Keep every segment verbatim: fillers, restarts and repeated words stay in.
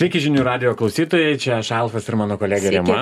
Sveiki žinių radijo klausytojai, čia aš Alfas ir mano kolegė Rima.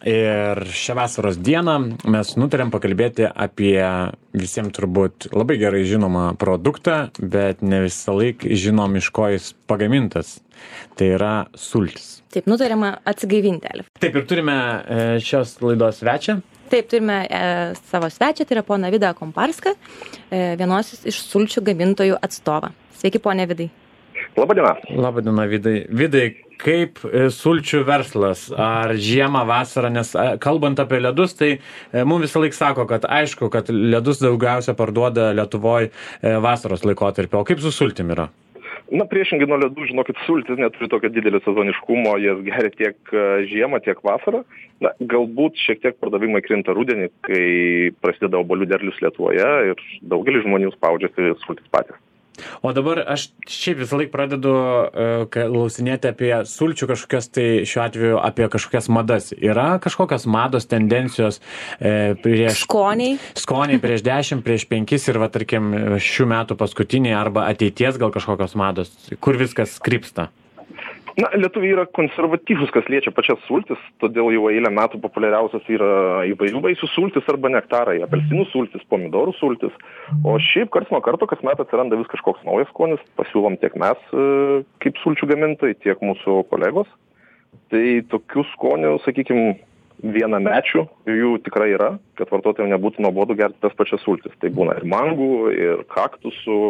Ir šią vasaros dieną mes nutarėm pakalbėti apie visiems turbūt labai gerai žinomą produktą, bet ne visą laiką žinom, iš ko jis pagamintas. Tai yra sultis. Taip, nutarėme atsigaivinti, Alf. Taip, ir turime šios laidos svečią. Taip, turime e, savo svečią, tai yra pona Vida Komparska, e, vienos iš sulčių gamintojų atstovą. Sveiki, ponė Vidai. Labadiena. Labadiena, Vidai. Vidai, kaip sulčių verslas? Ar žiemą, vasarą? Nes kalbant apie ledus, tai mums visą laiką sako, kad aišku, kad ledus daugiausia parduoda Lietuvoje vasaros laikotarpio. O kaip su sultim yra? Na, priešingai nuo ledų, žinokit, sultis neturi tokio didelio sezoniškumo, jas geria tiek žiemą, tiek vasarą. Na, galbūt šiek tiek pardavimai krinta rudenį, kai prasideda obuolių derlius Lietuvoje ir daugelis žmonių spaudžiasi sultis patys. O dabar aš šiaip visą laiką pradedu uh, klausinėti apie sulčių kažkokias, tai šiuo atveju apie kažkokias madas. Yra kažkokios mados, tendencijos uh, prieš... Skoniai. Skoniai prieš dešimt, prieš penkis ir, va, tarkim, šių metų paskutiniai arba ateities gal kažkokios mados, kur viskas krypsta. Na, lietuviai yra konservatyvus, kas liečia pačias sultis, todėl jau eilę metų populiariausias yra įvairių vaisių sultis arba nektarai, apelsinų sultis, pomidorų sultis. O šiaip karts nuo karto kas metų atsiranda vis kažkoks naujas skonis, pasiūlom tiek mes kaip sulčių gamintojai, tiek mūsų kolegos. Tai tokių skonių, sakykime, vienamečių jų tikrai yra, kad vartotojams nebūtų nuobodu gerti tas pačias sultis. Tai būna ir mangų, ir kaktusų,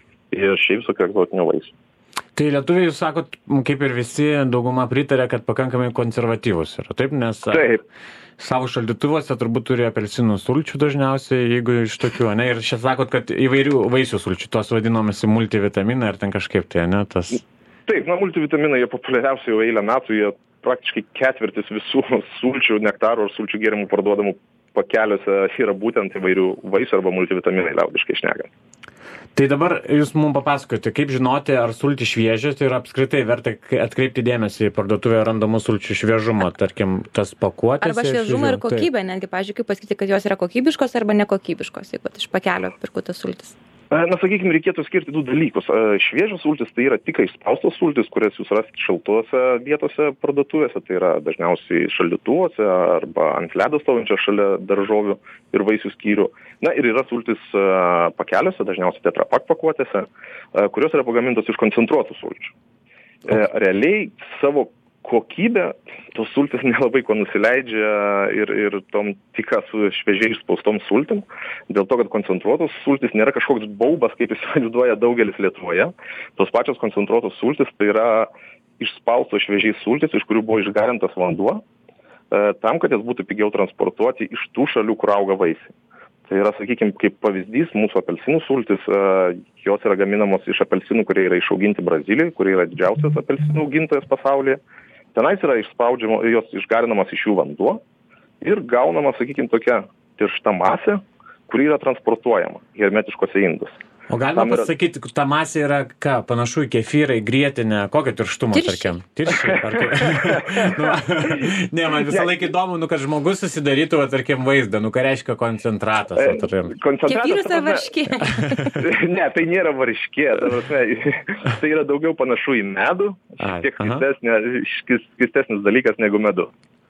ir šiaip visokių egzotinių vaisių. Tai lietuviai, jūs sakot, kaip ir visi, dauguma pritarė, kad pakankamai konservatyvus yra, taip? Nes taip. Savo šaldytuvuose turbūt turi apelsinų sulčių dažniausiai, jeigu iš tokių, ne? Ir čia sakot, kad įvairių vaisių sulčių, tos vadinamasi multivitaminai ar ten kažkaip tai, ne? Tas... Taip, na, multivitaminai jie populiariausiai jau eilę metų, jie praktiškai ketvirtis visų sulčių, nektarų ar sulčių gėrimų parduodamų pakeliuose yra būtent įvairių vaisių arba multivitaminai, liaudiškai šnekant. Tai dabar jūs mums papasakoti, kaip žinoti, ar sultys šviežios ir apskritai verta atkreipti dėmesį į parduotuvėje randamų sulčių šviežumą, tarkim, tas pakuotės. Arba šviežumą ir kokybę, tai... netgi, pavyzdžiui, kaip pasakyti, kad jos yra kokybiškos arba nekokybiškos, jeigu iš pakelio pirku tas sultis. Na, sakykime, reikėtų skirti du dalykus. Šviežios sultis tai yra tik išspaustos sultis, kurias jūs rasite šaltuose vietose parduotuvėse, tai yra dažniausiai šaldytuvuose arba ant ledo stovinčio šalia daržovių ir vaisių skyrių. Na ir yra sultis pakeliuose, dažniausiai Tetra Pak pakuotėse, kurios yra pagamintos iš koncentruotų sulčių. Realiai savo kokybę tos sultis nelabai ko nusileidžia ir, ir tom tik su šviežiai išspaustom sultim, dėl to, kad koncentruotos sultis nėra kažkoks baubas, kaip įsivaizduoja daugelis Lietuvoje. Tos pačios koncentruotos sultis tai yra išspaustos šviežiai sultis, iš kurių buvo išgarintas vanduo, tam, kad jas būtų pigiau transportuoti iš tų šalių, kur auga vaisiai. Tai yra, sakykime, kaip pavyzdys, mūsų apelsinų sultis, jos yra gaminamos iš apelsinų, kurie yra išauginti Brazilijoje, kurie yra didžiausias apelsinų augintojas pasaulyje. Tenais yra išspaudžiamos, jos išgarinamas iš jų vanduo ir gaunama, sakykime, tokia tiršta masė, kuri yra transportuojama hermetiškose induose. O galima yra... pasakyti, ta masė yra, ką, panašu į kefyrą, į grietinę, kokio tirštumo, tarkim? Tirščiai. nu, ne, man visą laiką įdomu, nu, kad žmogus susidarytų, va, tarkim, vaizdą, nu, ką reiškia koncentratas. E, koncentratas Kefyras ar varškė? ne, tai nėra varškė, tai yra daugiau panašu į medų, šiek tiek skistesnis dalykas negu medu.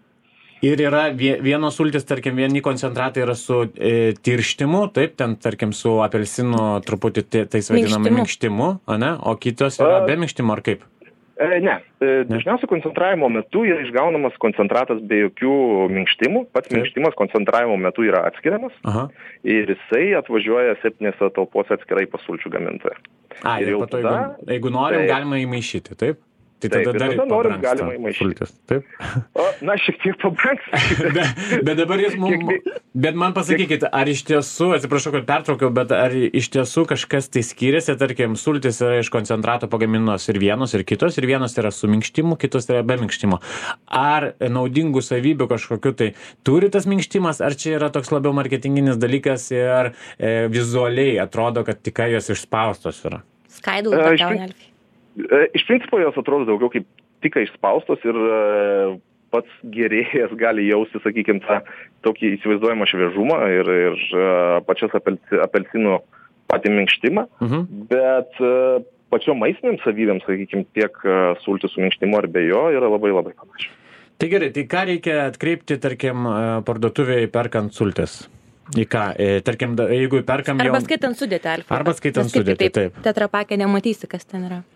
Ir yra vienos sultis, tarkim, vieni koncentratai yra su e, tirštimu, taip, ten, tarkim, su apelsinu truputį tais vadinamai minkštimu, ne? O kitos yra be minkštimo, ar kaip? E, ne. E, dažniausiai koncentravimo metu yra išgaunamas koncentratas be jokių minkštimų. Pats taip. Minkštimas koncentravimo metu yra atskiriamas. Aha. Ir jisai atvažiuoja septynėse talpose atskirai pas sulčių gamintoją. A, ir po to, tada, jeigu, jeigu norim, tai, galima įmaišyti, taip? Tai taip, tada, tada norim, galima įmaišyti. Taip. O, na, šiek tiek pabrangs. bet, bet dabar jūs mums, bet man pasakykite, ar iš tiesų, atsiprašau, kad pertraukiau, bet ar iš tiesų kažkas tai skiriasi, tarkim, sultis yra iš koncentrato pagaminos ir vienos, ir kitos, ir vienos yra su minkštimu, kitos yra be minkštimo. Ar naudingų savybių kažkokiu tai turi tas minkštimas, ar čia yra toks labiau marketinginis dalykas ir e, vizualiai atrodo, kad tik jos išspaustos yra? Skaidulų, kad tau nelfi. Iš principo jos atrodo daugiau kaip tik išspaustos ir pats gerėjas gali jausti, sakykime, tą tokį įsivaizduojamą šviežumą ir, ir pačias apelsinų patį minkštimą, uh-huh. bet pačiom maistinėm savybėm, sakykime, tiek sultis su minkštimu ar be jo yra labai labai panašiai. Tai gerai, tai ką reikia atkreipti, tarkim, parduotuvėje perkant sultis? Į ką? Tarkim, jeigu perkam jau... Arba skaitant sudėtį, Alfredas. Arba skaitant sudėtį, taip. Tetra Pak nematysi, kas ten yra.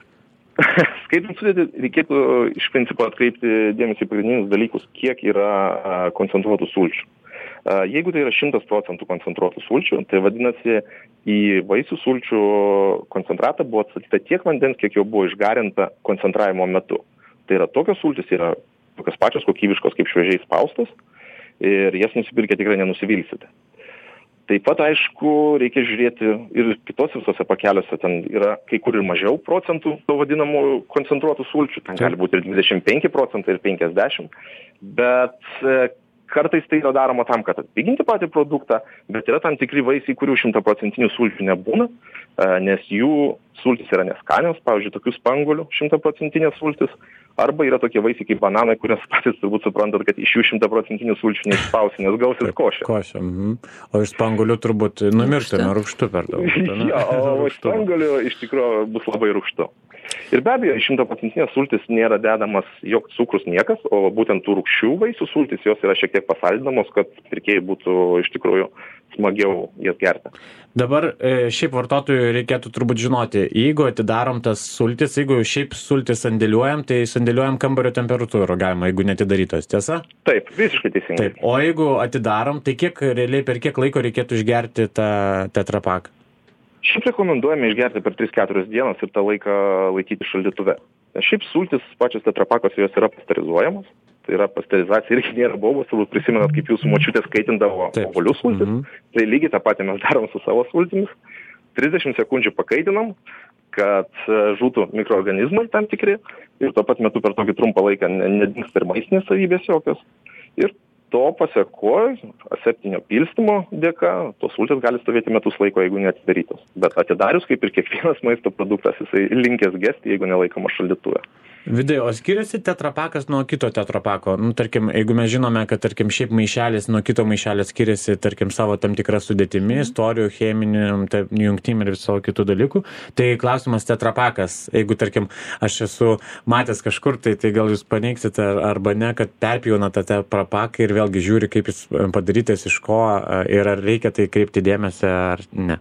Skaitant sudėtį, reikėtų iš principo atkreipti dėmesį į pagrindinius dalykus, kiek yra koncentruotų sulčių. Jeigu tai yra šimtas procentų koncentruotų sulčių, tai vadinasi, į vaisių sulčių koncentratą buvo atstatyta tiek vandens, kiek jau buvo išgarinta koncentravimo metu. Tai yra tokios sultys, yra tokios pačios kokybiškos kaip šviežiai spaustos ir jas nusipirkę tikrai nenusivilsite. Taip pat, aišku, reikia žiūrėti ir kitose visose pakeliuose, ten yra kai kur ir mažiau procentų to vadinamų koncentruotų sulčių, ten gali būti ir dvidešimt penki procentai ir penkiasdešimt, bet kartais tai yra daroma tam, kad atpiginti patį produktą, bet yra tam tikri vaisiai, kurių šimtaprocentinių sulčių nebūna, nes jų sultis yra neskanios, pavyzdžiui, tokių spanguolių šimtaprocentinės sultis, arba yra tokie vaisiai kaip bananai, kurias patys turbūt suprantat, kad iš jų šimtaprocentinių sulčių neišspausi, nes gausis košė. Košė, mhm. O iš spanguolių turbūt numirtume rūgštu per daug. Jo, o iš spanguolių iš tikrųjų bus labai rūgštu. Ir be abejo, iš šimtaprocentinės sultis nėra dedamas joks cukrus niekas, o būtent tų rūgščių vaisių sultis, jos yra šiek tiek pasaldinamos, kad pirkėjai būtų iš tikrųjų smagiau jas gerti. Dabar šiaip vartotojui reikėtų turbūt žinoti, jeigu atidarom tas sultis, jeigu šiaip sultis sandėliuojam, tai sandėliuojam kambario temperatūrą galima, jeigu neatidarytos, tiesa? Taip, visiškai teisingai. Taip. O jeigu atidarom, tai kiek realiai per kiek laiko reikėtų išgerti tą Tetra Pak? Šiaip rekomenduojame išgerti per tris keturias dienas ir tą laiką laikyti šaldytuve. Šiaip sultis pačios Tetra Pakos jos yra pasterizuojamos. Tai yra pasterizacija irgi nėra baubos, turbūt prisimenat, kaip jūsų močiutė skaitindavo obuolių sultis. Mm-hmm. Tai lygiai tą patį mes darom su savo sultimis. trisdešimt sekundžių pakaitinam, kad žūtų mikroorganizmai tam tikri ir tuo pat metu per tokį trumpą laiką nedingsta ir maistinės savybės jokios. Ir to pasekoj, aseptinio pilstymo dėka, tos sultys gali stovėti metus laiko, jeigu neatidarytos. Bet atidarius, kaip ir kiekvienas maisto produktas, jisai linkęs gesti, jeigu nelaikoma šaldytuve. Vidai, o skiriasi Tetra Pakas nuo kito Tetra Pako? Nu, tarkim, jeigu mes žinome, kad, tarkim, šiaip maišelis nuo kito maišelio skiriasi, tarkim, savo tam tikrą sudėtimi, istorijų, cheminių, jungtim ir viso kitų dalykų, tai klausimas Tetra Pakas, jeigu, tarkim, aš esu matęs kažkur, tai, tai gal jūs paneigsite arba ne, kad perpjauna tą Tetra Paką ir vėlgi žiūri, kaip jis padarytas, iš ko ir ar reikia tai kreipti dėmesį ar ne.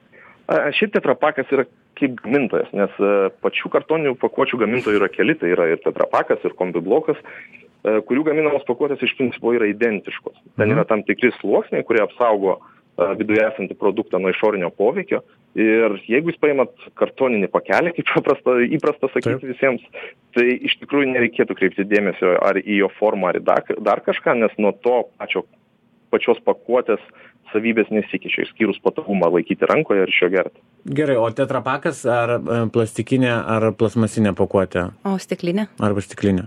Šiaip Tetra Pakas yra kaip gamintojas, nes pačių kartoninių pakuočių gamintojų yra keli, tai yra ir Tetra Pakas, ir kombiblokas, kurių gaminamos pakuotės iš principo yra identiškos. Ten yra tam tikri sluoksniai, kurie apsaugo viduje esantį produktą nuo išorinio poveikio. Ir jeigu jūs paimat kartoninį pakelį, kaip paprasta, įprasta sakyti Taip. Visiems, tai iš tikrųjų nereikėtų kreipti dėmesio ar į jo formą, ar į dar, dar kažką, nes nuo to pačio, pačios pakuotės savybės nesikeičia, išskyrus patogumą laikyti rankoje ir iš jo gerti. Gerai, o Tetra Pakas ar plastikinė, ar plasmasinė pakuotė? O stiklinė? Arba stiklinė?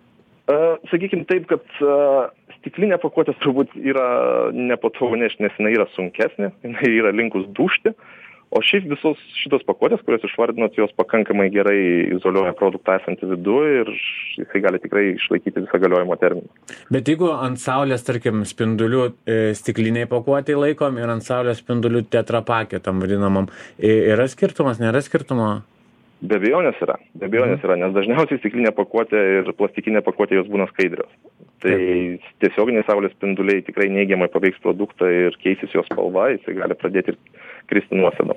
Uh, sakykime taip, kad uh, stiklinė pakuotė turbūt yra nepatogu nešti, nes jinai yra sunkesnė, jinai yra linkus dužti, o šiaip visos šitos pakuotės, kurias išvardinot, jos pakankamai gerai izoliuoja produktą esantį viduje ir jisai gali tikrai išlaikyti visą galiojimo terminą. Bet jeigu ant saulės, tarkim, spindulių e, stikliniai pakuotei laikom ir ant saulės spindulių Tetra Pake tam vadinamam, e, yra skirtumas, nėra skirtumo? Be abejonės yra, be abejonės mm. yra, nes dažniausiai stiklinė pakuotė ir plastikinė pakuotė jos būna skaidrios. Tai mm. tiesioginiai saulės spinduliai tikrai neigiamai paveiks produktą ir keisis jos spalva, jisai gali pradėti kristi nuosėdom.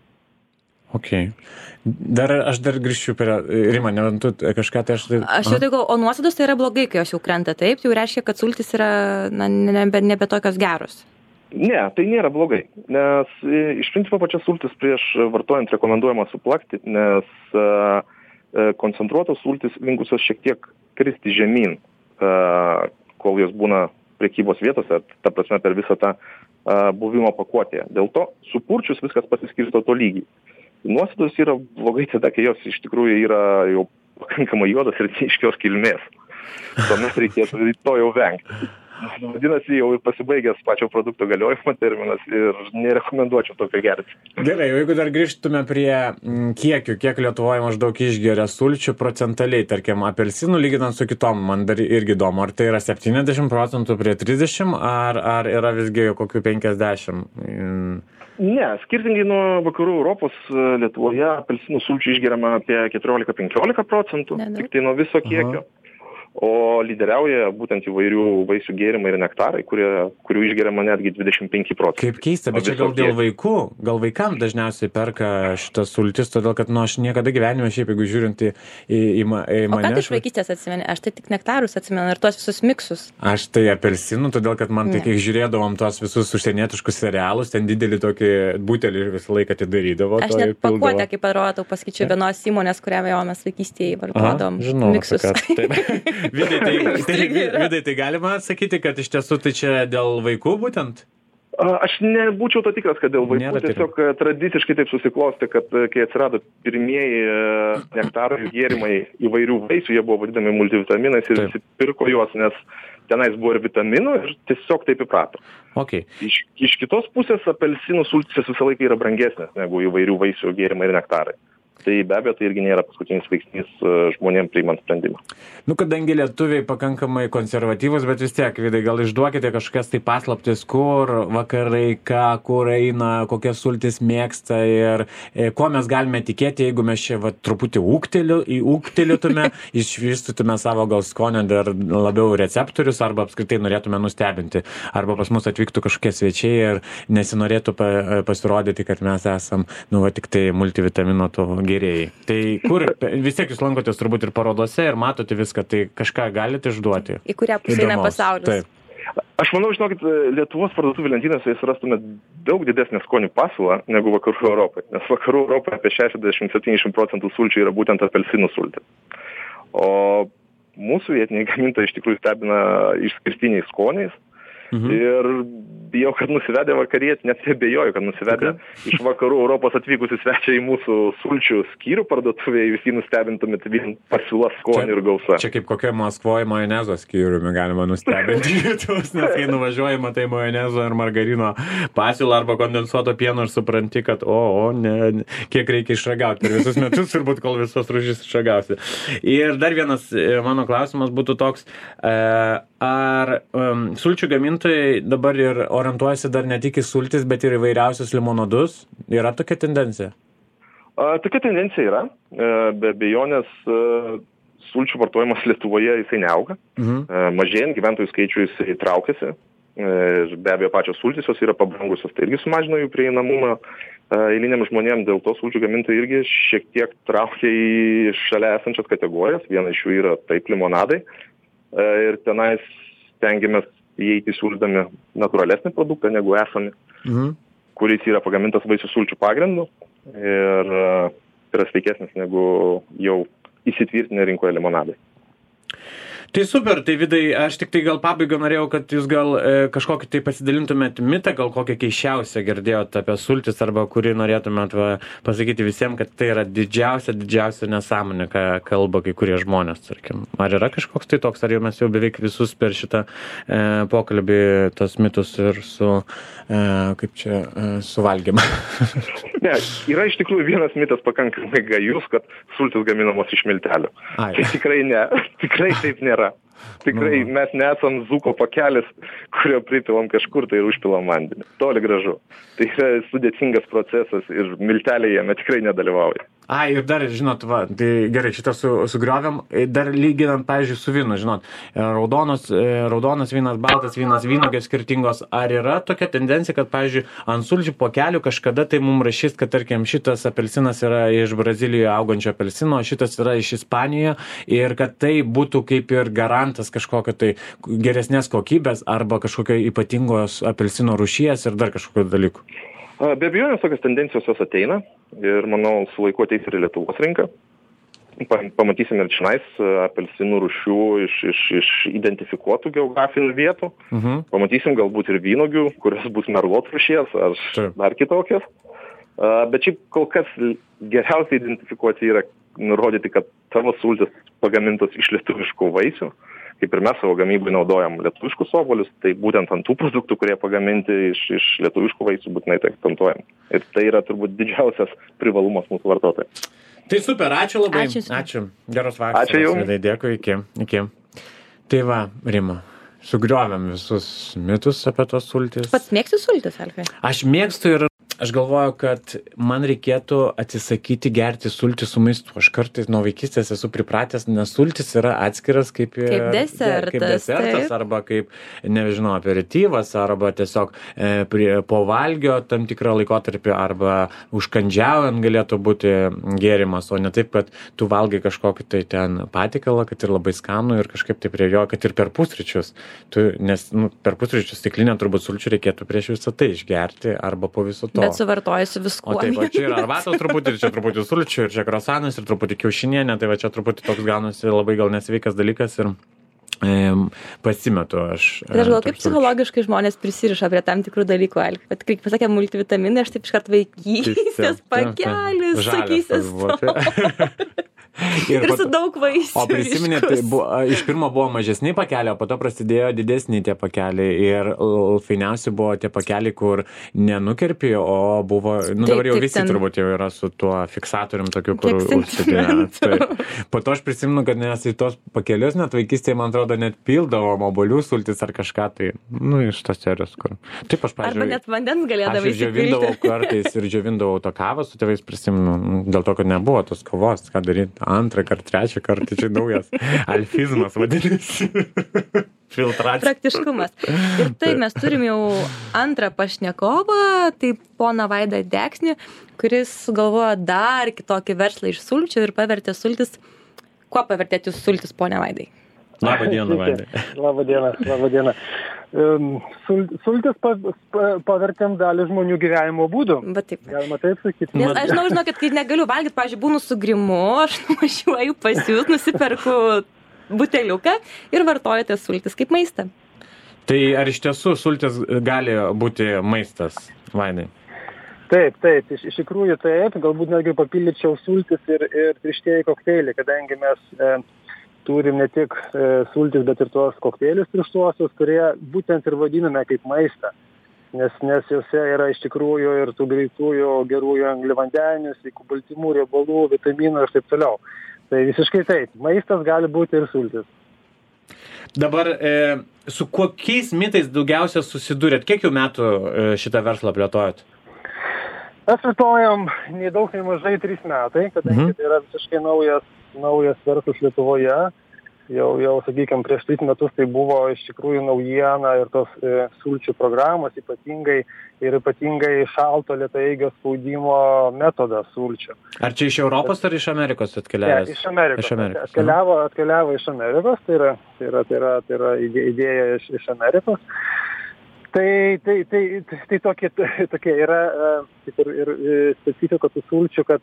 Ok. Dar, aš dar grįžčiau prie, Rima, ne, tu kažką tai aš... Aš jau tai galvoju, o nuosėdos tai yra blogai, kai jos jau krenta, taip, tai jau reiškia, kad sultys yra na, nebe, nebe tokios geros. Ne, tai nėra blogai, nes iš principo pačias sultis prieš vartojant rekomenduojama suplakti, nes uh, koncentruotos sultis linkusios šiek tiek kristi žemyn, uh, kol jos būna prekybos vietose, ta prasme per visą tą uh, buvimo pakuotėje. Dėl to supurčius viskas pasiskirsto to lygiai. Nuosėdos yra blogai tada, kai jos iš tikrųjų yra jau pakankamai juodas ir neaiškios kilmės. Tuomet reikėtų to jau vengti. Vadinasi, jau pasibaigęs pačio produkto galiojimo terminas ir nerekomenduočiau tokio gerti. Gerai, jeigu dar grįžtume prie kiekių, kiek Lietuvoje maždaug išgeria sulčių procentaliai, tarkim, apelsinų lyginant su kitom, man dar irgi įdomu, ar tai yra septyniasdešimt procentų prie trisdešimt, ar, ar yra visgi kokių penkiasdešimt? Ne, skirtingai nuo vakarų Europos, Lietuvoje apelsinų sulčių išgeriama apie keturiolika penkiolika procentų, Nedaug. tik tai nuo viso kiekio. Aha. O lyderiauja būtent įvairių vaisių gėrimai ir nektarai, kurie, kurių išgeriama netgi dvidešimt penki procentai. Kaip keista, bet čia gal dėl vaikų, gal vaikams dažniausiai perka šitas sultis, todėl kad, nu, aš niekada gyvenime šiaip, jeigu žiūrint į, į, į, ma- į O ką mane. tu iš vaikystės atsimeni? Aš tai tik nektarus atsimenu ir tuos visus miksus. Aš tai apelsinų, todėl kad man tai, Ne. kai žiūrėdavom tuos visus užsienietiškus serialus, ten didelį tokį butelį ir visą laiką atidarydavo. Aš net pakuotę, kaip parodau, paskaičiau vienos įmonės, kurią jau mes vaikystėje vartodom žinau, miksus. Vidai, tai, tai, vidai, tai galima atsakyti, kad iš tiesų tai čia dėl vaikų būtent? A, Aš nebūčiau to tikras, kad dėl vaikų. Nėra tyrimų. Tiesiog e, tradiciškai taip susiklosti, kad e, kai atsirado pirmieji e, nektarai ir gėrimai įvairių vaisių, jie buvo vadinami multivitaminais ir Taip. visi pirko juos, nes tenais buvo ir vitaminų ir tiesiog taip įprato. Okay. Iš, iš kitos pusės apelsinų sultis visą laiką yra brangesnės negu įvairių vaisių gėrimai ir nektarai. Tai be abejo, tai irgi nėra paskutinis veiksnys e, žmonėms priimant sprendimą. Nu, kadangi lietuviai pakankamai konservatyvus, bet vis tiek, Vidai, gal išduokite kažkokias tai paslaptis, kur vakarai, ką, kur eina, kokias sultis mėgsta ir e, ko mes galime tikėti, jeigu mes čia va, truputį ūktelėtume, išvystytume savo gal skonio dar labiau receptorius arba apskritai norėtume nustebinti. Arba pas mus atvyktų kažkokie svečiai ir nesinorėtų pa, pasirodyti, kad mes esam, nu, va, tik tai multivitamino to gerėjai. Tai kur, vis tiek jūs lankotės turbūt ir parodose ir matote viską, tai kažką galite išduoti? Į kurią pusę eina Įdomaus. pasaulis. Taip. Aš manau, žinokit, Lietuvos parduotuvių lentynose jūs rastumėt daug didesnę skonių pasiūlą negu vakarų Europoje. Nes vakarų Europoje apie šešiasdešimt septyniasdešimt procentų sulčių yra būtent apelsinų sultis. O mūsų vietiniai gamintojai iš tikrųjų stebina išskirtiniais skoniais. Mhm. Ir bijau, kad nusivedė vakarietį, net nebejoju, kad nusivedė iš vakarų Europos atvykusi svečia į mūsų sulčių skyrių parduotuvėje, jūs jį nustebintumėt vien pasiūla skonių ir gausa. Čia kaip kokia Maskvoje majonezo skyriumi galima nustebinti Lietuvos, nes kai nuvažiuojama tai majonezo ir margarino pasiūlą arba kondensuoto pieno ir supranti, kad o, o, ne, ne, kiek reikia išragauti per visus metus, turbūt kol visos rūšys išragausi. Ir dar vienas e, mano klausimas būtų toks, e, ar um, sulčių gamintojai dabar ir orientuojasi dar ne tik į sultis, bet ir įvairiausius limonadus? Yra tokia tendencija? A, tokia tendencija yra. E, be abejonės e, sulčių vartojimas Lietuvoje jisai neauga. Mhm. E, mažėjant gyventojų skaičių jisai traukiasi. E, be abejo, pačios sultis jos yra pabrangusios. Tai irgi sumažino jų prieinamumą e, eiliniam žmonėm. Dėl to sulčių gamintojai irgi šiek tiek traukia į šalia esančias kategorijas. Viena iš jų yra taip limonadai. E, ir tenais stengiamės įeiti siūlydami natūralesnį produktą negu esami, Mhm. kuris yra pagamintas vaisių sulčių pagrindu ir e, yra sveikesnis negu jau įsitvirtinę rinkoje limonadai. Tai super, tai Vidai, aš tik tai gal pabaigą norėjau, kad jūs gal e, kažkokį tai pasidalintumėt mitą, gal kokią keiščiausią girdėjot apie sultis arba kurį norėtumėt va, pasakyti visiems, kad tai yra didžiausia, didžiausia nesąmonė, ką kalba kai kurie žmonės, tarkim. Ar yra kažkoks tai toks, ar jau mes jau beveik visus per šitą e, pokalbį tos mitus ir su, e, kaip čia, e, suvalgėm? Ne, yra iš tikrųjų vienas mitas pakankamai gajus, kad sultis gaminamos iš miltelių. Ai. Tai tikrai ne, tikrai taip nėra. Tikrai Nu. mes nesam zuko pakelis, kurio pripilam kažkur tai ir užpilam vandenį. Toli gražu. Tai yra sudėtingas procesas ir milteliai jame tikrai nedalyvauja. Ai, ir dar, žinot, va, tai gerai, šitą su, sugriovėm, dar lyginant, pavyzdžiui, su vynu, žinot, raudonas, raudonas vynas, baltas vynas, vynogės skirtingos, ar yra tokia tendencija, kad, pavyzdžiui, ant sulčių pokelių kažkada tai mums rašys, kad, tarkim, šitas apelsinas yra iš Brazilijoje augančio apelsino, šitas yra iš Ispanijoje ir kad tai būtų kaip ir garantas kažkokio tai geresnės kokybės arba kažkokio ypatingos apelsino rūšies ir dar kažkokio dalykų. Be abejonės tokios tendencijos jos ateina ir, manau, su laiku ateis ir į Lietuvos rinką. Pamatysime ir čionais apelsinų rūšių iš, iš, iš identifikuotų geografinių vietų. Mhm. Pamatysim galbūt ir vynogių, kurios bus merlot rūšies ar Taip. dar kitokios. Bet šiaip kol kas geriausiai identifikuoti yra nurodyti, kad tavo sultis pagamintos iš lietuviškų vaisių. Kaip ir mes savo gamybai naudojam lietuviškus obuolius, tai būtent ant tų produktų, kurie pagaminti iš, iš lietuviškų vaisių, būtinai tai akcentuojam. Ir tai yra turbūt didžiausias privalumas mūsų vartotojams. Tai super, ačiū labai. Ačiū. Ačiū. Geros vakaros. Ačiū jums. Vidai, dėkui, iki. iki. Tai va, Rima, sugriovėm visus mitus apie tos sultis. Pats mėgsti sultis, Alfai? Aš mėgstu ir Aš galvoju, kad man reikėtų atsisakyti gerti sultį su maistu. Aš kartais nuo vaikystės esu pripratęs, nes sultis yra atskiras kaip, kaip desertas, kaip desertas arba kaip, nežinau, aperityvas, arba tiesiog e, prie, po valgio tam tikrą laikotarpį, arba užkandžiaujant galėtų būti gėrimas, o ne taip, kad tu valgai kažkokį tai ten patikalą, kad ir labai skanų ir kažkaip tai prie jo, kad ir per pusryčius. Tu, nes nu, per pusryčius stiklinę turbūt sulčių reikėtų prieš visą tai išgerti arba po viso to. Bet suvartojusi viskuo. O taip, o čia yra arbatos truputį, ir čia truputį sulčių, ir čia krosanas, ir truputį kiaušinienė, tai va čia truputį toks gaunasi labai gal nesveikas dalykas ir e, pasimetu aš. Bet aš gal kaip psichologiškai žmonės prisiriša prie tam tikrų dalykų, Algi. Bet kaip pasakė multivitaminai, aš taip iškart vaikystės pakelis, sakysis. Ir, ir su daug vaisių. O prisiminėt, tai buvo, iš pirmo buvo mažesni pakeliai, o po to prasidėjo didesni tie pakeliai. Ir fainiausi buvo tie pakeliai, kur nenukerpi, o buvo, nu taip, dabar jau visi ten turbūt jau yra su tuo fiksatorium tokiu, kur užsidėjo. Po to aš prisimenu, kad nes į tos pakelius net vaikystėje, man atrodo, net pildavo obuolių sultis ar kažką tai, nu, iš tos serijos, kur. Taip, aš, pavyzdžiui, arba net vandens galėdavai įsipilti. Aš džiovindavau kartais ir džiovindavau to kavą su tėvais, prisimenu, dėl to, kad nebuvo tos kavos, ką daryti. Antrą kartą, trečią kartą, čia naujas alfizmas vadinasi. Filtracija. Praktiškumas. Ir tai mes turim jau antrą pašnekovą, tai poną Vaidą Deksnį, kuris sugalvojo dar kitokį verslą iš sulčių ir pavertė sultis. Kuo pavertėt jūs sultis, ponia Vaidai? Labą dieną, Vaidai. Labą dieną, labą dieną. Sultis pavertėm dalį žmonių gyvenimo būdų. Bet taip. Galima taip sakyti. Nes aš žinau, žinokit, kai negaliu valgyti, pavyzdžiui, būnu su grimu, aš nuvažiuoju pas jūs, nusiperku buteliuką ir vartoju tas sultis kaip maistą. Tai ar iš tiesų sultis gali būti maistas, Vaidai? Taip, taip, iš, iš tikrųjų taip, galbūt netgi papildyčiau sultis ir, ir tirštieji kokteiliai, kadangi mes e, turim ne tik e, sultis, bet ir tuos kokteilius tirštuosius, kurie būtent ir vadiname kaip maistą, nes, nes juose yra iš tikrųjų ir tų greitųjų gerųjų angliavandenių, sveikų baltymų, riebalų, vitaminų ir taip toliau. Tai visiškai taip, maistas gali būti ir sultis. Dabar e, su kokiais mitais daugiausia susidūrėt? Kiek jau metų e, šitą verslą plėtojat? Mes plėtojam nei daug, nei mažai trys metai, kadangi mhm. tai yra visiškai naujas, naujas verslas Lietuvoje. Jau, jau sakykime, prieš tris metus tai buvo iš tikrųjų naujiena ir tos e, sulčių programos ypatingai ir ypatingai šalto lėtaeigio spaudimo metodas sulčių. Ar čia iš Europos ar iš Amerikos atkeliavęs? Ne, iš Amerikos. Iš Amerikos. Atkeliavo, atkeliavo iš Amerikos, tai yra, tai yra, tai yra, tai yra idėja iš, iš Amerikos. Tai, tai, tai, tai, tai tokie, tokie yra taip ir, ir specifika tų sulčių, kad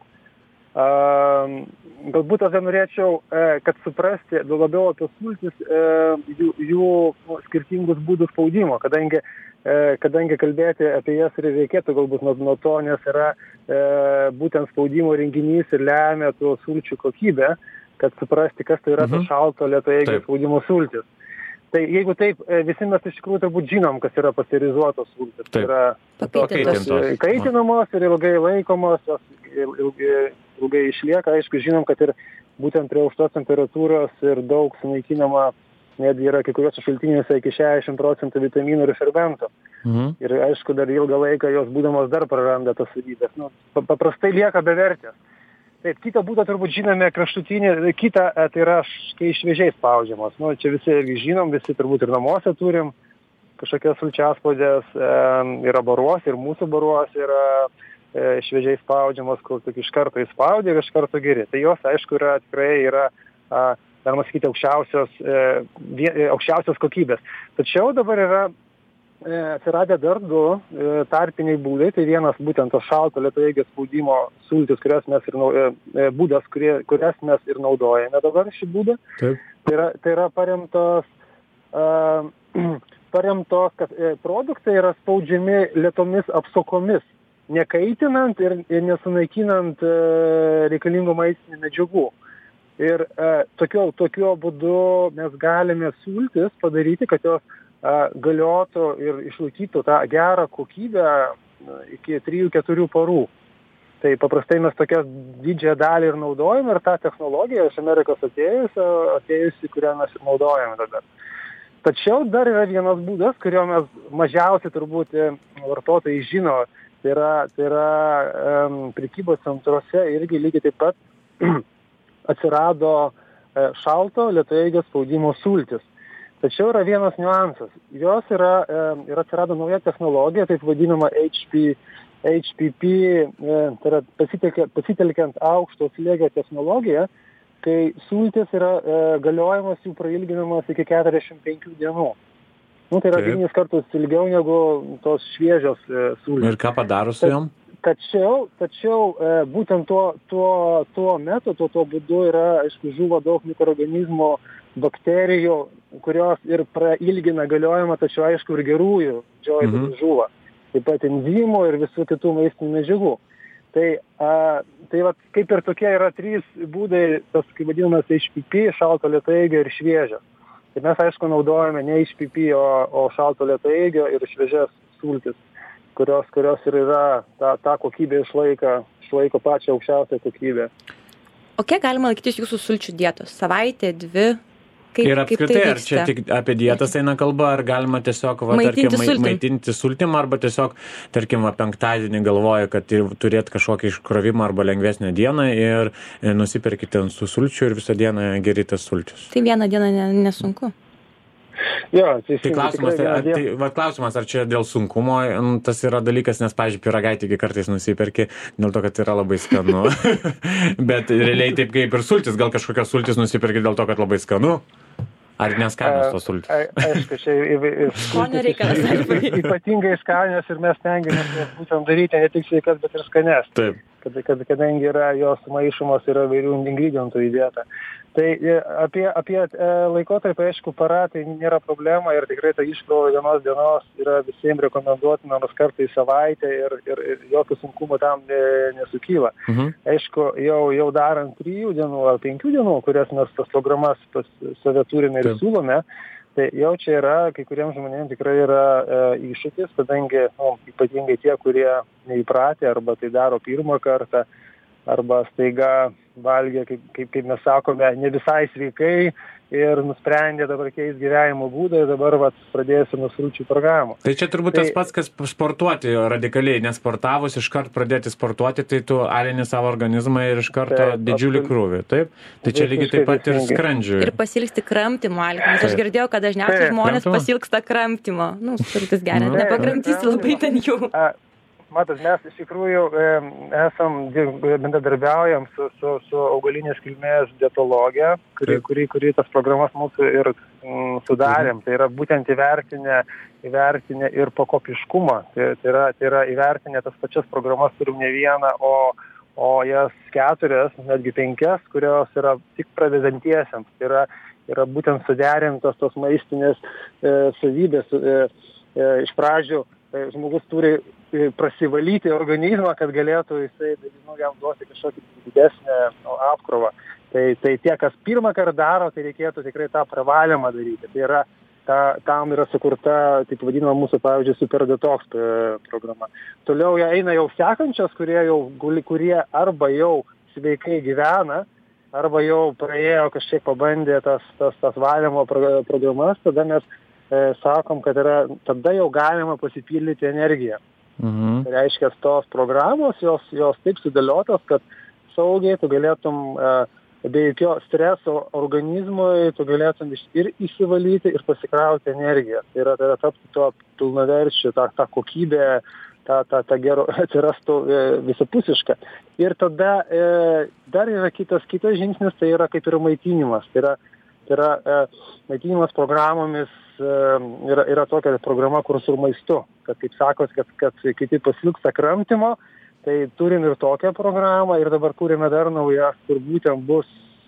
uh, galbūt aš norėčiau, kad suprasti labiau apie sultis jų, jų skirtingus būdus spaudimo, kadangi, kadangi kalbėti apie jas ir reikėtų galbūt nuo, nuo to, nes yra būtent spaudimo renginys ir lemia tų sulčių kokybę, kad suprasti, kas tai yra mhm. to šalto lėtaeigio spaudimo sultis. Tai jeigu taip, visi mes iš tikrųjų turbūt žinom, kas yra pasterizuotos sultis. Tai yra pakaitintos. Kaitinamos ir ilgai laikomos, ilgai, ilgai išlieka. Aišku, žinom, kad ir būtent prie aukštos temperatūros ir daug sunaikinama, netgi yra kai kuriuose šaltiniuose iki šešiasdešimt procentų vitaminų ir fermentų. Mhm. Ir aišku, dar ilgą laiką jos būdamos dar praranda tas savybės. Nu, paprastai lieka bevertės. Taip, kitą būdą turbūt žinome kraštutinį, kitą tai yra, kai šviežiai spaudžiamos. Nu, čia visi irgi žinom, visi turbūt ir namuose turim kažkokias sulčiaspaudės, e, yra baruose ir mūsų baruose yra e, šviežiai spaudžiamos, kur tik iš karto įspaudė ir iš karto geri. Tai jos, aišku, yra tikrai yra, a, galima sakyti, aukščiausios, e, vie, aukščiausios kokybės. Tačiau dabar yra atsiradę dar du e, tarpiniai būdai, tai vienas būtent to šalto lėtaeigio spaudimo sultis, kurias mes ir e, būdas, kurie, kurias mes ir naudojame dabar šį būdą. Taip. Tai yra, tai yra paremtos, e, paremtos, kad e, produktai yra spaudžiami lėtomis apsukomis, nekaitinant ir, ir nesunaikinant e, reikalingų maistinių medžiagų. Ir e, tokio, tokio būdu mes galime sultis padaryti, kad jos galiotų ir išlaikytų tą gerą kokybę iki trijų keturių parų. Tai paprastai mes tokią didžiąją dalį ir naudojame ir tą technologiją iš Amerikos atėjusi, atėjusi, kurią mes ir naudojame dabar. Tačiau dar yra vienas būdas, kurio mes mažiausiai turbūt vartotojai žino Tai yra, tai yra um, prekybos centruose irgi lygiai taip pat atsirado uh, šalto lėtaeigio spaudimo sultis. Tačiau yra vienas niuansas. Jos yra, um, ir atsirado nauja technologija, taip vadinama H P, H P P, uh, tai yra pasitelkiant aukšto slėgio technologiją, kai sultis yra uh, galiojimas jų prailginamas iki keturiasdešimt penkių dienų. Nu, tai yra devynis kartus ilgiau negu tos šviežios e, sultys. Ir ką padaro su jom? Tačiau, tačiau e, būtent tuo, tuo, tuo metu, tuo, tuo būdu yra, aišku, žuvo daug mikroorganizmų, bakterijų, kurios ir prailgina galiojimą, tačiau, aišku, ir gerųjų didžioji dalis mhm. žuvo. Taip pat enzimų ir visų kitų maistinių medžiagų. Tai, a, tai va, kaip ir tokie yra trys būdai, tas, kaip vadinamas H P P, šalto lėtaeigio ir šviežio. Tai mes, aišku, naudojame ne H P P, o, o šalto lėtaeigio ir šviežias sultis, kurios, kurios ir yra tą, tą kokybę išlaiko, išlaiko pačią aukščiausią kokybę. O kiek galima laikytis jūsų sulčių dietos? Savaitė, dvi? Kaip, ir apskritai, tai ar čia tik apie dietas eina kalba, ar galima tiesiog, va, maitinti, tarkim, sultim. maitinti sultim, arba tiesiog, tarkim, va, penktadienį galvoja, kad turėt kažkokį iškrovimą arba lengvesnę dieną ir nusipirkit ten su sulčiu ir visą dieną geritas sulčius. Tai vieną dieną ne, nesunku. Jo, tai, tai, klausimas, ar, tai va, klausimas, ar čia dėl sunkumo tas yra dalykas, nes, pavyzdžiui, pyragaitį kartais nusiperki dėl to, kad yra labai skanu. Bet realiai taip kaip ir sultis, gal kažkokios sultis nusiperki dėl to, kad labai skanu. Ar neskanios tos sultis? Aišku, čia skonio reikalas. Ypatingai skanios ir mes stengiamės būtent daryti ne tik sveikas, bet ir skanias. Taip. Kad, kad, kadangi yra jos maišomos, yra vairių ingredientų įdėta. Tai apie, apie laikotarpį, aišku, para, tai nėra problema ir tikrai ta iškrova vienos dienos yra visiems rekomenduotinamas kartais savaitę ir, ir, ir jokių sunkumų tam nesukyla. Mhm. Aišku, jau, jau darant trijų dienų ar penkių dienų, kurias mes tas programas pas save turime ir siūlome, tai jau čia yra, kai kuriems žmonėms tikrai yra e, iššūkis, kadangi nu, ypatingai tie, kurie neįpratę arba tai daro pirmą kartą, arba staiga valgė, kaip, kaip, kaip mes sakome, ne visai sveikai ir nusprendė dabar keisti gyvenimo būdą ir dabar vat, pradėsiu nuo sulčių programų. Tai čia turbūt tai, tas pats, kas sportuoti radikaliai, nesportavus, iškart pradėti sportuoti, tai tu alini savo organizmą ir iš karto taip, didžiulį krūvį, taip? Tai čia lygiai taip pat ir skrandžiui. Ir pasilgsti kramtimo, Algimantas. Aš girdėjau, kad dažniausiai taip, žmonės kramtimo? pasilgsta kramtimo. Nu, sultis geria, nu. nepakramtysi labai ten jų. A, matot, mes iš tikrųjų e, esam, bendradarbiaujam su, su, su augalinės kilmės dietologija, kuri, kuri, kuri tas programas mūsų ir mm, sudarėm. Tai yra būtent įvertinę, įvertinę ir pakopiškumą. Tai, tai, yra, tai yra įvertinę tas pačias programas turim ne vieną, o, o jas keturias, netgi penkias, kurios yra tik pradedantiesiems. Tai yra, yra būtent suderintos tos maistinės e, savybės. E, e, iš pradžių e, žmogus turi prasivalyti organizmą, kad galėtų jisai, nu, jam duoti kažkokį didesnę nu, apkrovą. Tai, tai tie, kas pirmą kartą daro, tai reikėtų tikrai tą privalymą daryti. Tai yra, ta, tam yra sukurta, taip vadinama, mūsų, pavyzdžiui, Super Detox programa. Toliau jie eina jau sekančios, kurie, jau, kurie arba jau sveikai gyvena, arba jau praėjo kažkiek pabandė tas, tas, tas valymo programas, tada mes e, sakom, kad yra, tada jau galima pasipildyti energiją. Mhm. Tai reiškia, tos programos, jos, jos taip sudėliotos, kad saugiai tu galėtum e, be jokio streso organizmui, tu galėtum ir įsivalyti, ir pasikrauti energiją. Tai yra, tai yra tapti to pilnaverčiu, ta, ta kokybė, ta, ta, ta gero atsirastų e, visapusiška. Ir tada e, dar yra kitas, kitas žingsnis, tai yra kaip ir maitinimas. Tai yra, tai yra e, maitinimas programomis. Yra, yra tokia programa, kur su maistu, kad kaip sakos, kad, kad kiti pasilgsta kramtimo, tai turim ir tokią programą ir dabar kūrėme dar naują, kur būtent bus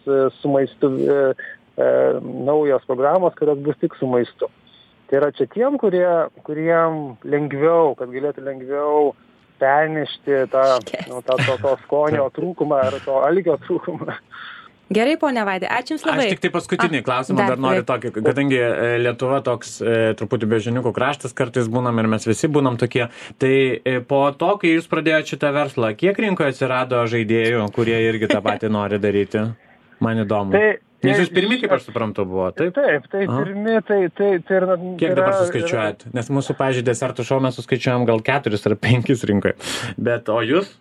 su maistu e, e, naujos programos, kurios bus tik su maistu. Tai yra čia tiem, kurie, kuriem lengviau, kad galėtų lengviau pernešti tą, nu, tą to, to skonio trūkumą ar to algio trūkumą. Gerai, ponia Vaidai, ačiū Jums labai. Aš tik tai paskutinį klausimą dar, dar noriu tokį, kadangi Lietuva toks e, truputį bežiniukų kraštas kartais būnam ir mes visi būnam tokie, tai e, po to, kai Jūs pradėjote šitą verslą, kiek rinkoje atsirado žaidėjų, kurie irgi tą patį nori daryti? Man įdomu. Tai, Nes jūs pirmi, kaip aš suprantu, buvo, taip? Taip, tai Aha. pirmi, tai... tai, tai yra, Kiek dabar suskaičiuojat? Nes mūsų, pavyzdžiui, desertų šou mes suskaičiuojam gal keturis ar penkis rinkoje. Bet, o jūs?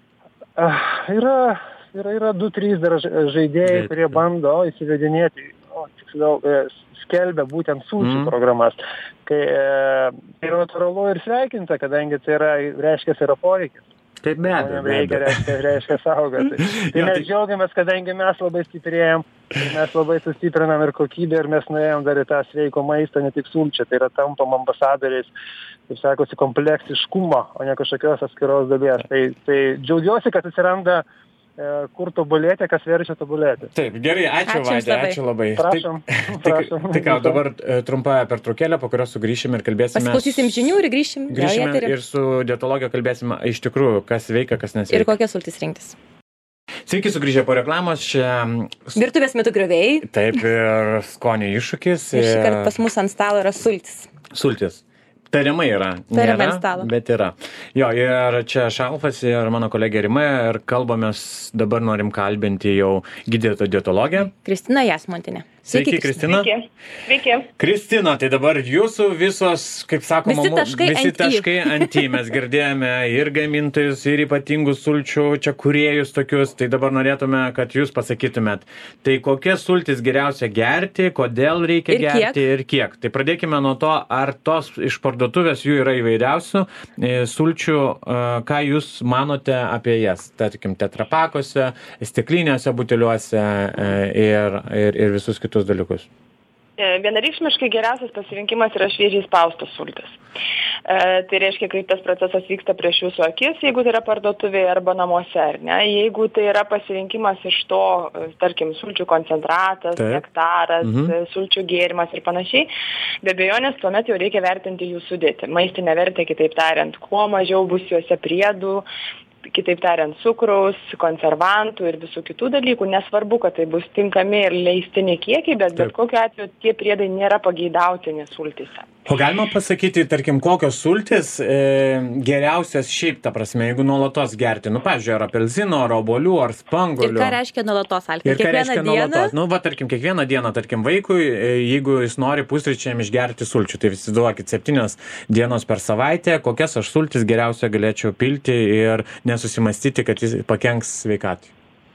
Yra, yra, yra du, trys dar žaidėjai, Bet, kurie bando įsivedinėti, o, tiksliau, skelbia būtent sulčių mm. programas. Kai e, tai yra natūralu ir sveikinta, kadangi tai yra, reiškia, yra poreikis. Taip, be abejo. Reikia, reiškia, reiškia sauga. Tai, tai mes džiaugiamės, kadangi mes labai stiprėjom, mes labai sustiprinam ir kokybę ir mes nuėjom dar į tą sveiko maistą, ne tik sulčią, tai yra tampam ambasadoriais, kaip sakosi, kompleksiškumo, o ne kažkokios atskiros dalies. Tai, tai džiaugiuosi, kad atsiranda kur tobulėti, kas verčia tobulėti. Taip, gerai, ačiū, ačiū Vaidai, ačiū labai. Prašom. Tai, prašom. Tai ką, dabar trumpa pertraukėlė, po kurios sugrįšim ir kalbėsime. Pasiklausysim žinių ir grįšim. Grįšime ir su dietologija kalbėsime iš tikrųjų, kas veikia, kas nesveikia. Ir kokias sultis rinktis. Sveiki, sugrįžę po reklamos. Čia... Virtuvės metu griovėjai. Taip, ir skonio iššūkis. Ir šį kartą pas mus ant stalo yra sultis. Sultis. Tariamai yra. Tariamai ant stalo. Bet yra. Jo, ir čia Šalfas ir mano kolegė Rima ir kalbamės, dabar norim kalbinti jau gydytoją dietologę. Kristina Jasmontinė. Sveiki, Kristina. Sveiki. Sveiki. Kristina, tai dabar jūsų visos, kaip sakoma, visi taškai, visi ant, taškai ant į. Mes girdėjome ir gamintojus, ir ypatingus sulčių, čia kūrėjus tokius. Tai dabar norėtume, kad jūs pasakytumėt, tai kokias sultis geriausia gerti, kodėl reikia ir gerti kiek? ir kiek. Tai pradėkime nuo to, ar tos iš parduotuvės jų yra įvairiausių sulčių, ką jūs manote apie jas. Tarkim, tetrapakose, stiklinėse buteliuose ir, ir, ir visus kitus dalykus. Vienareikšmiškai geriausias pasirinkimas yra šviežiai spaustos sultis. E, tai reiškia, kai tas procesas vyksta prieš jūsų akis, jeigu tai yra parduotuvėje arba namuose, ar ne? Jeigu tai yra pasirinkimas iš to, tarkim, sulčių koncentratas, Taip. nektaras, mhm. sulčių gėrimas ir panašiai, be abejonės tuomet jau reikia vertinti jų sudėtį. Maistinę vertę, kitaip tariant, kuo mažiau bus juose priedų, kitaip tariant, cukraus, konservantų ir visų kitų dalykų, nesvarbu, kad tai bus tinkami ir leistini kiekiai, bet Taip. bet kokiu atveju tie priedai nėra pageidautini sultise. O galima pasakyti, tarkim, kokios sultis e, geriausias šiaip, ta prasme, jeigu nuolatos gerti, nu, pavyzdžiui, ar apelzino, ar obuolių, ar spanguolių. Ir ką reiškia nuolatos, Alfred? Ir ką reiškia nuolatos? Nu, va, tarkim, kiekvieną dieną, tarkim, vaikui, jeigu jis nori pusryčiam išgerti sulčių, tai visi duokit septynios dienos per savaitę, kokias aš sultis geriausia galėčiau pilti ir nesusimastyti, kad jis pakenks sveikatai.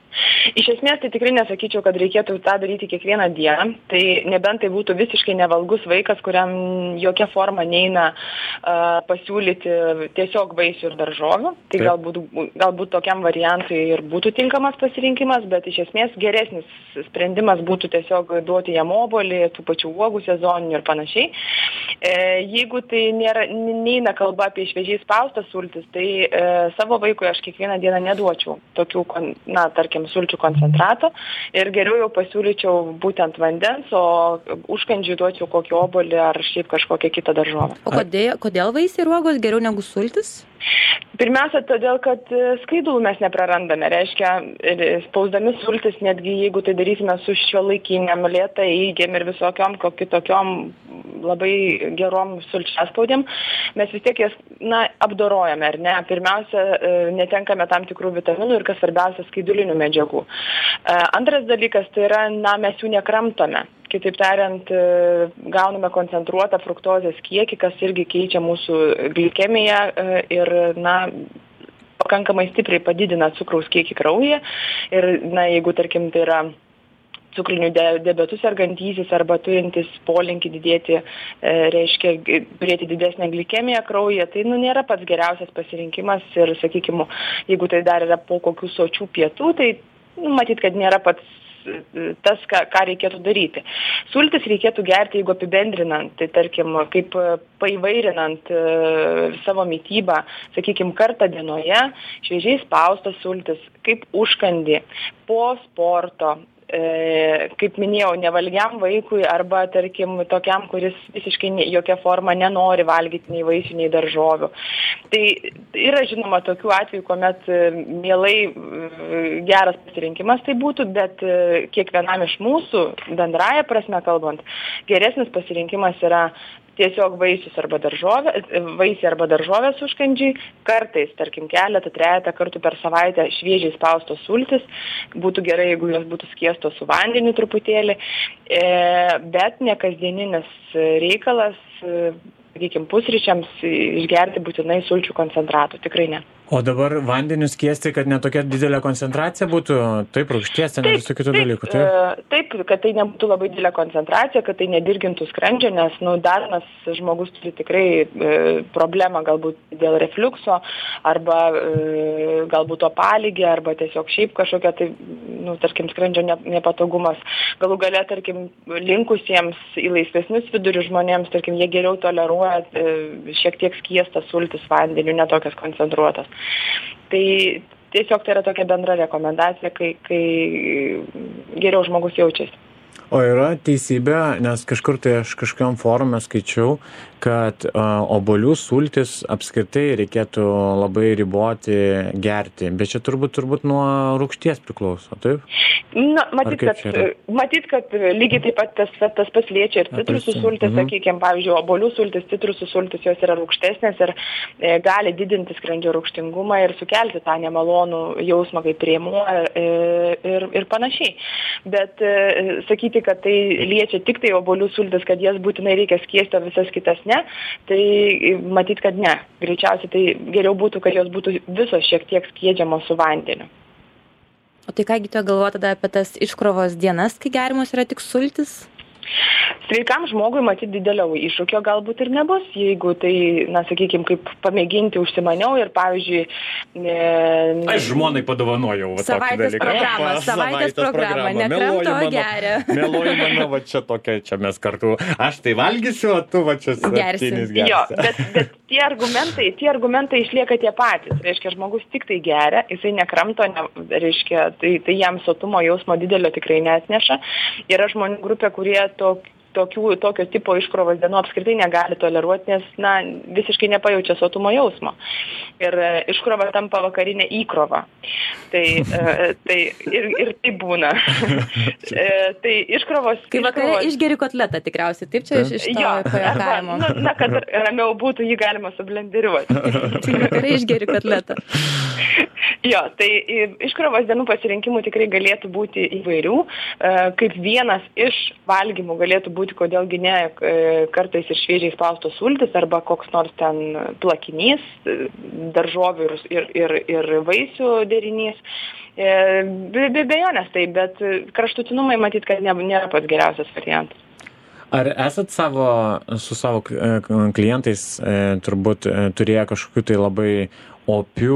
Iš esmės, tai tikrai nesakyčiau, kad reikėtų tą daryti kiekvieną dieną. Tai nebent tai būtų visiškai nevalgus vaikas, kuriam jokia forma neina uh, pasiūlyti tiesiog vaisių ir daržovių. Tai galbūt, galbūt tokiam variantui ir būtų tinkamas pasirinkimas, bet iš esmės geresnis sprendimas būtų tiesiog duoti jam obuolį, tų pačių uogų sezoninių ir panašiai. E, jeigu tai nėra, neina kalba apie šviežiai spaustas sultis, tai e, savo vaikui aš kiekvieną dieną neduočiau tokių, na, tarkim, sulčių koncentrato ir geriau jau pasiūlyčiau būtent vandens, o užkandžiui duočiau kokį obuolį ar šiaip kažkokią kitą daržovę. O kodėl, kodėl vaisiai ir uogos geriau negu sultis? Pirmiausia, todėl, kad skaidulų mes neprarandame. Reiškia, spausdami sultis, netgi jeigu tai darysime su šiuolaikiniam, lėtai įgėm ir visokiom kitokiom labai gerom sulčiaspaudėm, mes vis tiek jas, na, apdorojame, ar ne? Pirmiausia, netenkame tam tikrų vitaminų ir, kas svarbiausia, skaidulinių medžiagų. Antras dalykas, tai yra, na, mes jų nekramtome. Kitaip tariant, gauname koncentruotą fruktozės kiekį, kas irgi keičia mūsų glikemiją ir, na, pakankamai stipriai padidina cukraus kiekį kraujyje. Ir, na, jeigu, tarkim, tai yra cukrinių diabetų sergantysis arba turintis polinkį didėti, e, reiškia turėti didesnę glikemiją kraujyje, tai, nu, nėra pats geriausias pasirinkimas ir, sakykime, jeigu tai dar yra po kokių sočių pietų, tai, nu, matyt, kad nėra pats tas, ką, ką reikėtų daryti. Sultis reikėtų gerti, jeigu apibendrinant, tai tarkim, kaip paįvairinant e, savo mitybą, sakykime, kartą dienoje, šviežiai spaustas sultis, kaip užkandį, po sporto, e, kaip minėjau, nevalgiam vaikui arba, tarkim, tokiam, kuris visiškai ne, jokia forma nenori valgyti nei vaisių, nei daržovių. Tai yra, žinoma, tokių atvejų, kuomet mielai geras pasirinkimas tai būtų, bet kiekvienam iš mūsų, bendraja prasme kalbant, geresnis pasirinkimas yra tiesiog vaisius arba daržovė, vaisiai arba daržovės užkandžiai, kartais, tarkim, keletą, trejatą kartų per savaitę šviežiai spaustos sultis, būtų gerai, jeigu jos būtų skiestos su vandeniu truputėlį, bet ne kasdieninis reikalas, sakykime, pusryčiams išgerti būtinai sulčių koncentratų, tikrai ne. O dabar vandeniu skiesti, kad netokia didelė koncentracija būtų, taip, rūgšties, ten ir visų kitų dalykų, taip? Taip, kad tai nebūtų labai didelė koncentracija, kad tai nedirgintų skrandžio, nes, nu, dažnas žmogus turi tikrai e, problemą galbūt dėl refliukso, arba e, galbūt opalygė, arba tiesiog šiaip kažkokia, tai, nu, tarkim, skrandžio ne, nepatogumas. Galų gale, tarkim, linkusiems į laisvesnius vidurių žmonėms, tarkim, jie geriau toleruoja e, šiek tiek skiestas sultis vandeniu, netokias koncentruotas. Tai tiesiog tai yra tokia bendra rekomendacija, kai, kai geriau žmogus jaučiasi. O yra teisybė, nes kažkur tai aš kažkokiam forume skaičiau, kad uh, obuolių sultis apskritai reikėtų labai riboti gerti, bet čia turbūt, turbūt nuo rūgšties priklauso, taip? Na, matyt, kad, matyt, kad lygiai taip pat tas, tas pats liečia ir citrusų sultis, mhm. sakykime, pavyzdžiui, obuolių sultis, citrusų sultis, jos yra rūgštesnės ir e, gali didinti skrandžio rūgštingumą ir sukelti tą nemalonų jausmą kaip rėmuo e, ir, ir panašiai. Bet e, sakyti, kad tai liečia tik tai obuolių sultis, kad jas būtinai reikia skiesti, o visas kitas ne, tai matyt, kad ne. Greičiausiai tai geriau būtų, kad jos būtų visos šiek tiek skiedžiamos su vandeniu. O tai ką gydytoja galvoja tada apie tas iškrovos dienas, kai geriamos yra tik sultis? Sveikam žmogui matyti didelio iššūkio galbūt ir nebus, jeigu tai, na, sakykime, kaip pamėginti užsimaniau ir, pavyzdžiui... Ne... Aš žmonai padovanojau va, savaitės programą, savaitės programą, nekramto, o geria. Mėloji mano, va čia tokia, čia mes kartu, aš tai valgysiu, o tu va čia septynis gersi. Jo, bet, bet tie argumentai, tie argumentai išlieka tie patys, reiškia, žmogus tik tai geria, jisai nekramto, ne, reiškia, tai, tai jam sotumo jausmo didelio tikrai neatneša. Yra žmonių grupė, kurie to Tokių, tokio tipo iškrovos dienų apskritai negali toleruoti, nes, na, visiškai nepajaučia sotumo jausmo. Ir e, iškrova tampa vakarinė įkrova. Tai, e, tai ir, ir tai būna. e, tai iškrovos... Kai vakare iškrovos... išgeri kotletą tikriausiai, taip čia iš, iš to pajuokavimo. Na, na, kad ramiau būtų, jį galima sublenderiuoti. Tai vakare išgeri kotletą. Jo, tai iškrovos dienų pasirinkimų tikrai galėtų būti įvairių. Kaip vienas iš valgymų galėtų būti, kodėlgi ne, kartais ir šviežiai spaustos sultis arba koks nors ten plakinys, daržovių ir, ir, ir, ir vaisių derinys. Be, be bejonės tai, bet kraštutinumai matyt, kad nėra pats geriausias variantas. Ar esat savo, su savo klientais turbūt turėję kažkokių tai labai opių,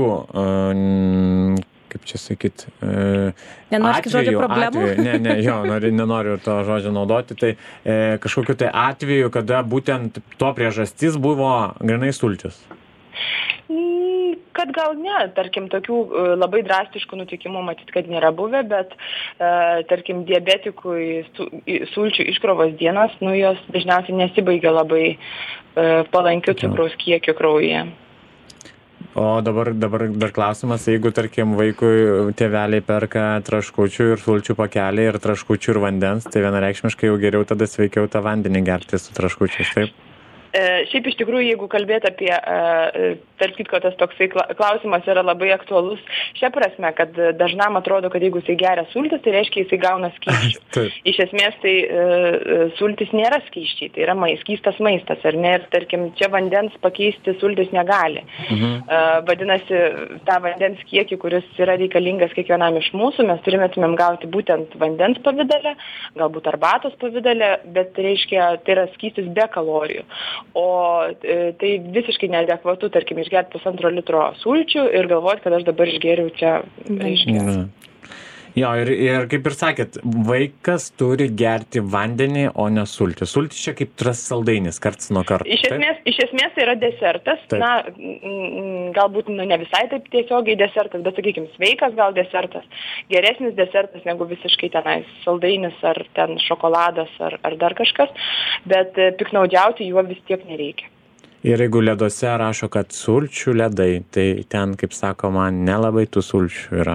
kaip čia sakyt, nenoriu žodžio problemų? Atveju, ne, ne, jo, nori, nenoriu to žodžio naudoti, tai e, kažkokiu tai atveju, kada būtent to priežastis buvo grynai sultis. Kad gal ne, tarkim, tokių labai drastiškų nutikimų matyt, kad nėra buvę, bet, e, tarkim, diabetikui su, sulčių iškrovos dienos, nu, jos dažniausiai nesibaigia labai e, palankiu cukraus kiekiu kraujyje. O dabar, dabar dar klausimas, jeigu, tarkim, vaikui tėveliai perka traškučių ir sulčių pakelį ir traškučių ir vandens, tai vienareikšmiškai jau geriau tada sveikiau tą vandenį gerti su traškučiais, taip? E, šiaip iš tikrųjų, jeigu kalbėti apie, e, tarp kitko, tas toksai klausimas yra labai aktualus šia prasme, kad dažnam atrodo, kad jeigu jisai geria sultis, tai reiškia jisai gauna skysčių. Iš esmės tai e, sultis nėra skysčiai, tai yra mais, skystas maistas, ar ne, ir tarkim, čia vandens pakeisti sultis negali. Mhm. E, vadinasi, tą vandens kiekį, kuris yra reikalingas kiekvienam iš mūsų, mes turėtumėm gauti būtent vandens pavidale, galbūt arbatos pavidale, bet reiškia, tai yra skystis be kalorijų. O e, tai visiškai neadekvatu, tarkim, išgerti pusantro litro sulčių ir galvoti, kad aš dabar išgeriau čia, reiškia. Mm. Jo, ir, ir kaip ir sakėt, vaikas turi gerti vandenį, o ne sultį. Sultis čia kaip tras saldainis, karts nuo karto. Iš esmės, iš esmės tai yra desertas. Taip. Na, galbūt nu, ne visai taip tiesiogiai desertas, bet, sakykime, sveikas gal desertas. Geresnis desertas negu visiškai tenais saldainis ar ten šokoladas ar, ar dar kažkas, bet piknaudžiauti juo vis tiek nereikia. Ir jeigu leduose rašo, kad sulčių ledai, tai ten, kaip sakoma, nelabai tų sulčių yra.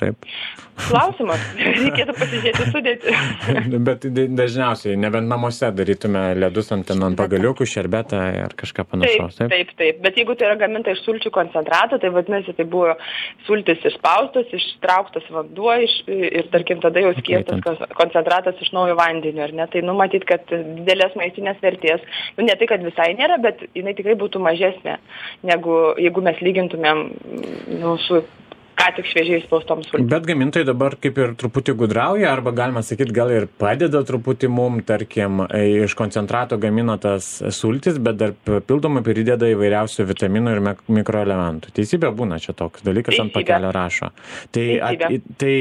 taip? Klausimas, reikėtų pasižiūrėti sudėti. Bet dažniausiai, nebent namuose darytume ledus ant, ant pagaliukų, šerbetą ar kažką panašaus, taip? Taip, taip, taip. Bet jeigu tai yra gaminta iš sulčių koncentrato, tai vadinasi, tai buvo sultis išspaustas, ištrauktas vanduo iš, ir, tarkim, tada jau skiestas okay, koncentratas iš naujo vandenio, ar ne? Tai numatyt, kad didelės maistinės vertės, nu ne tai, kad visai nėra, bet jinai tikrai būtų mažesnė, negu jeigu mes lygintumėm nu, su ką tik šviežiai spaustom sultim. Bet gamintojai dabar kaip ir truputį gudrauja, arba galima sakyti, gal ir padeda truputį mum, tarkim, iš koncentrato gamina tas sultis, bet dar papildomai prideda įvairiausių vitaminų ir mikroelementų. Teisybė būna čia toks dalykas, Teisybė. Ant pakelio rašo. Tai, at, tai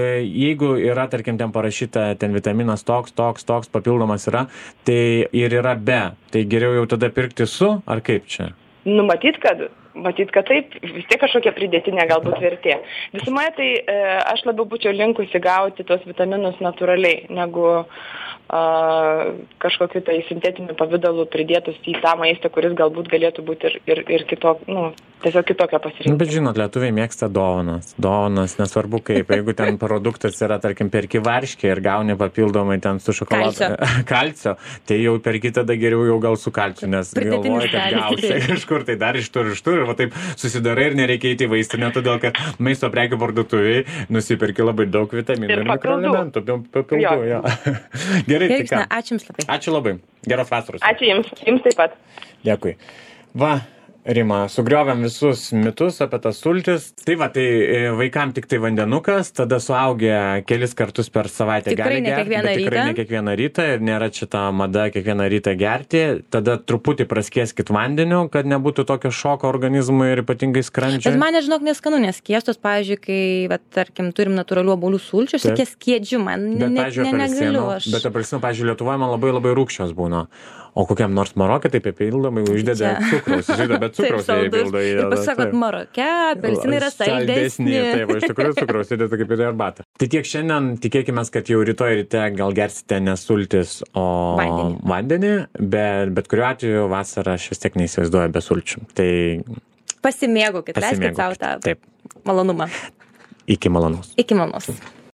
jeigu yra, tarkim, ten parašyta, ten vitaminas toks, toks, toks, papildomas yra, tai ir yra be, tai geriau jau tada pirkti su, ar kaip čia? Numatyt, kad Matyt, kad taip, vis tiek kažkokia pridėtinė galbūt vertė. Visumoje tai e, aš labiau būčiau linkusi gauti tos vitaminus natūraliai, negu a, kažkokiu tai sintetiniu pavidalu pridėtus į tą maistą, kuris galbūt galėtų būti ir, ir, ir kitok, nu, tiesiog kitokio pasirinkimo. Bet žinot, lietuviai mėgsta dovanas. Dovanas, nesvarbu kaip, jeigu ten produktas yra, tarkim, perki varškę ir gauni papildomai ten su šokoladu kalcio, kalcio tai jau perki tada geriau jau gal su kalciu, nes galvoji, kad gausi kažkur tai dar iš tur iš tur. Ir va taip susidarai ir nereikia įti vaistinę, todėl kad maisto prekių parduotuviai nusiperki labai daug vitaminų ir, ir mikroelementų. Papildų, jo. Gerai, tai ką. Ačiū Jums labai. Ačiū labai. Geros vasaros. Ačiū Jums. Jums taip pat. Dėkui. Va, Rima, sugriovėm visus mitus apie tas sultis. Tai va, tai vaikam tik tai vandenukas, tada suaugę kelis kartus per savaitę tikrai gali gerti, bet tikrai rytą. ne kiekvieną rytą ir nėra čia ta mada kiekvieną rytą gerti. Tada truputį praskieskit vandeniu, kad nebūtų tokio šoko organizmui ir ypatingai skrandžiui. Bet man, žinok, neskanu, nes skiestos, pavyzdžiui, kai, va, tarkim, turim natūralių obuolių sulčių, aš tokie skiedžiu, man ne, ne, ne, negaliu. Aš... Bet apelsinų, pavyzdžiui, Lietuvoje man labai labai rūgščios būna. O kokiam nors Maroke taip papildomai uždeda cukraus, žinot, bet cukraus jie pildo į... Ir pasako, kad Maroke apelsinai yra saldesni. Taip, iš tikrųjų cukraus įdeda kaip ir arbatą. Tai tiek šiandien, tikėkime, kad jau rytoj ryte gal gersite ne sultis, o vandenį, vandenį bet, bet kuriuo atveju vasarą aš vis tiek neįsivaizduoju be sulčių. Tai pasimėgaukit, leiskit savo tą taip. malonumą. Iki malonaus. Iki malonaus.